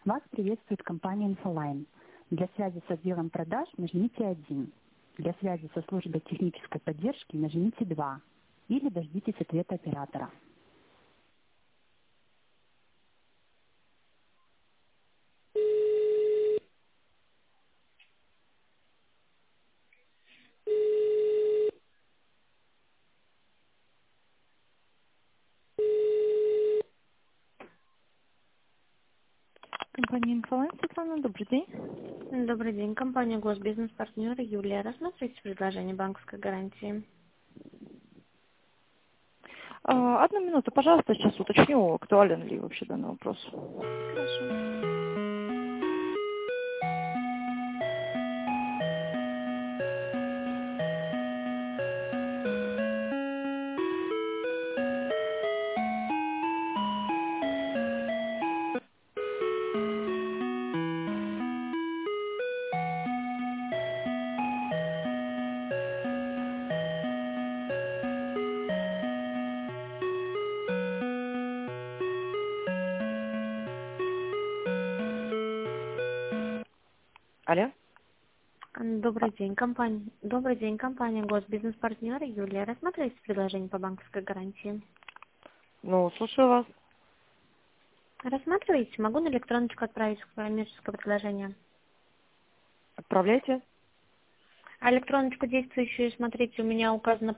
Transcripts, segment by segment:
Вас приветствует компания «Инфолайн». Для связи с отделом продаж нажмите 1. Для связи со службой технической поддержки нажмите 2. Или дождитесь ответа оператора. Компания «Инфолайн», Светлана, добрый день. Добрый день. Компания «Госбизнес-партнер» Юлия. Рассмотрите предложение банковской гарантии. Одну минуту, пожалуйста, сейчас уточню, актуален ли вообще данный вопрос. Хорошо. Алло? Добрый день. Компания «Госбизнес-партнер» Юлия. Рассмотрите предложение по банковской гарантии. Ну, слушаю вас. Рассматриваете? Могу на электроночку отправить коммерческое предложение. Отправляйте. А электроночку действующую, смотрите, у меня указано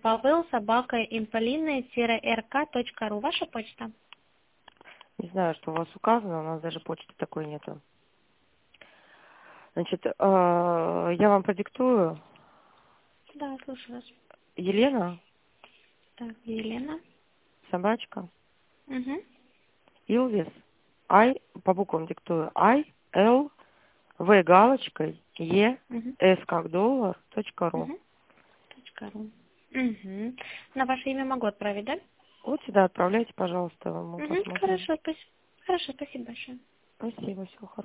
pavel@infolina-rk.ru. Ваша почта? Не знаю, что у вас указано, у нас даже почты такой нету. Значит, я вам продиктую. Да, слушаю вас. Елена, Так, Елена. собачка, Угу. Илвис, I, по буквам диктую, I, L, V галочкой, E, Угу. S как доллар, .ру. Угу. .ру. Угу. На ваше имя могу отправить, да? Вот сюда отправляйте, пожалуйста, мы Угу. посмотрим. Хорошо, спасибо. Хорошо, спасибо большое. Спасибо, всего хорошего.